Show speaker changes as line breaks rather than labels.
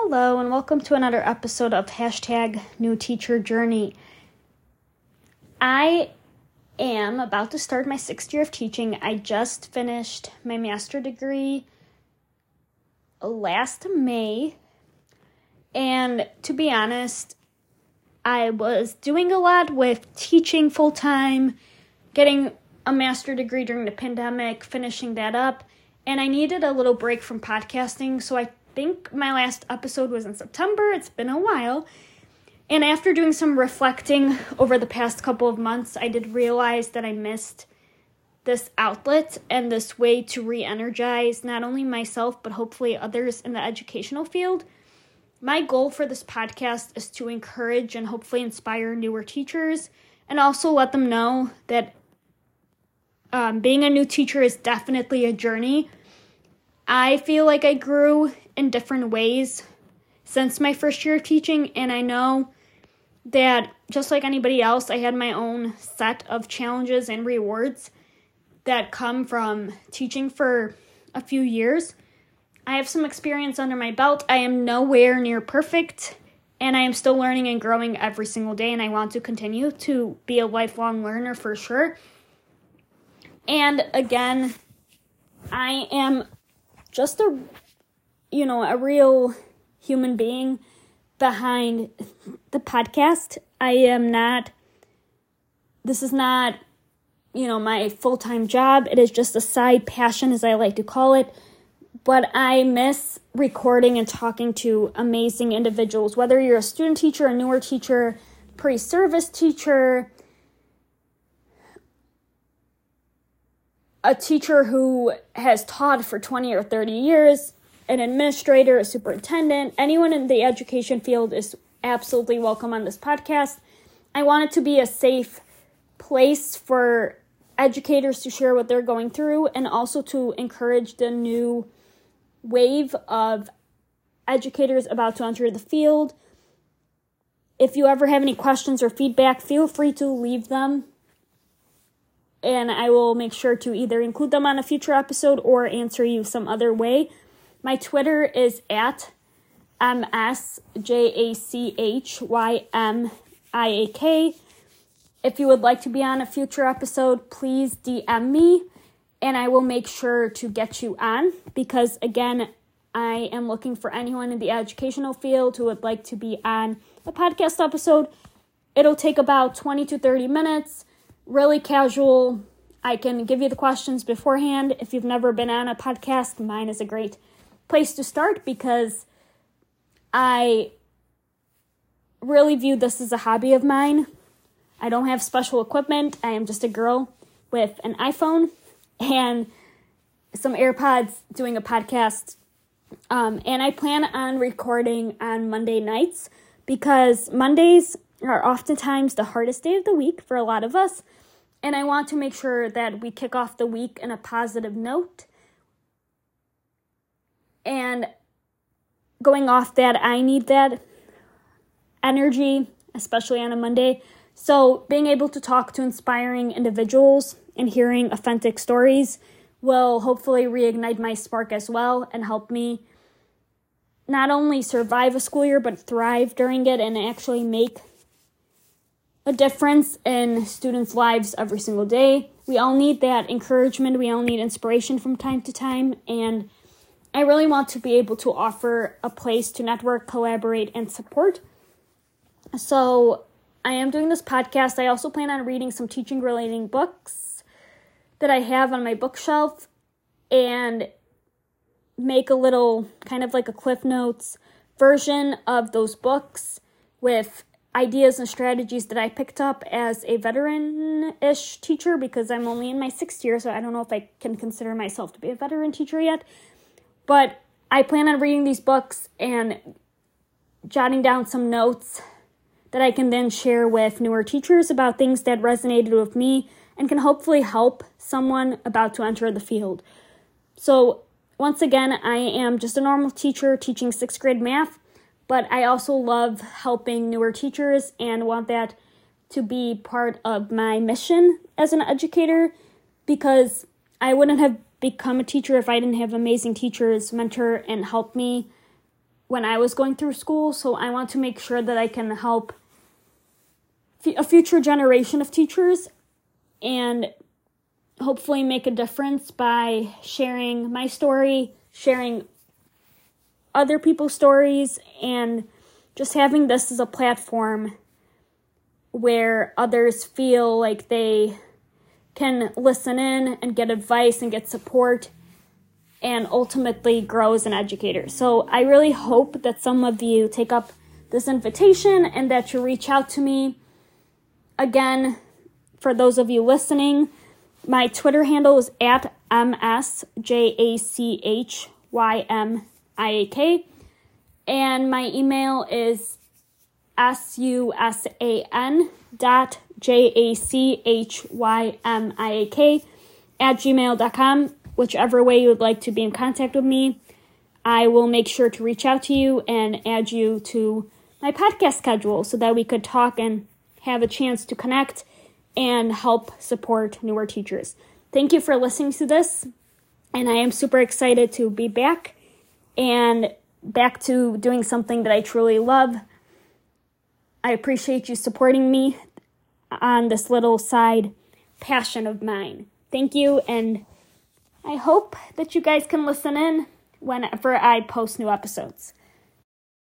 Hello, and welcome to another episode of #New Teacher Journey. I am about to start my 6th year of teaching. I just finished my master's degree last May, and to be honest, I was doing a lot with teaching full-time, getting a master's degree during the pandemic, finishing that up, and I needed a little break from podcasting, so I think my last episode was in September. It's been a while. And after doing some reflecting over the past couple of months, I did realize that I missed this outlet and this way to re-energize not only myself, but hopefully others in the educational field. My goal for this podcast is to encourage and hopefully inspire newer teachers and also let them know that being a new teacher is definitely a journey. I feel like I grew in different ways since my first year of teaching, and I know that just like anybody else, I had my own set of challenges and rewards that come from teaching for a few years. I have some experience under my belt. I am nowhere near perfect, and I am still learning and growing every single day, and I want to continue to be a lifelong learner for sure. And again, I am just a real human being behind the podcast. This is not, my full-time job. It is just a side passion, as I like to call it. But I miss recording and talking to amazing individuals, whether you're a student teacher, a newer teacher, pre-service teacher, a teacher who has taught for 20 or 30 years, an administrator, a superintendent, anyone in the education field is absolutely welcome on this podcast. I want it to be a safe place for educators to share what they're going through and also to encourage the new wave of educators about to enter the field. If you ever have any questions or feedback, feel free to leave them, and I will make sure to either include them on a future episode or answer you some other way. My Twitter is at MSJACHYMIAK. If you would like to be on a future episode, please DM me, and I will make sure to get you on, because again, I am looking for anyone in the educational field who would like to be on a podcast episode. It'll take about 20 to 30 minutes. Really casual. I can give you the questions beforehand. If you've never been on a podcast, mine is a great place to start because I really view this as a hobby of mine. I don't have special equipment. I am just a girl with an iPhone and some AirPods doing a podcast. And I plan on recording on Monday nights because Mondays are oftentimes the hardest day of the week for a lot of us. And I want to make sure that we kick off the week in a positive note. And going off that, I need that energy, especially on a Monday. So being able to talk to inspiring individuals and hearing authentic stories will hopefully reignite my spark as well and help me not only survive a school year, but thrive during it and actually make a difference in students' lives every single day. We all need that encouragement. We all need inspiration from time to time. And I really want to be able to offer a place to network, collaborate, and support. So I am doing this podcast. I also plan on reading some teaching-related books that I have on my bookshelf and make a little kind of like a Cliff Notes version of those books with ideas and strategies that I picked up as a veteran-ish teacher, because I'm only in my 6th year, so I don't know if I can consider myself to be a veteran teacher yet. But I plan on reading these books and jotting down some notes that I can then share with newer teachers about things that resonated with me and can hopefully help someone about to enter the field. So once again, I am just a normal teacher teaching 6th grade math, but I also love helping newer teachers and want that to be part of my mission as an educator, because I wouldn't have become a teacher if I didn't have amazing teachers mentor and help me when I was going through school. So I want to make sure that I can help a future generation of teachers and hopefully make a difference by sharing my story, sharing other people's stories, and just having this as a platform where others feel like they can listen in and get advice and get support and ultimately grow as an educator. So I really hope that some of you take up this invitation and that you reach out to me. Again, for those of you listening, my Twitter handle is at MSJACHYMIAK, and my email is susan.jachymiak@gmail.com. Whichever way you would like to be in contact with me, I will make sure to reach out to you and add you to my podcast schedule so that we could talk and have a chance to connect and help support newer teachers. Thank you for listening to this, and I am super excited to be back and back to doing something that I truly love. I appreciate you supporting me on this little side passion of mine. Thank you, and I hope that you guys can listen in whenever I post new episodes.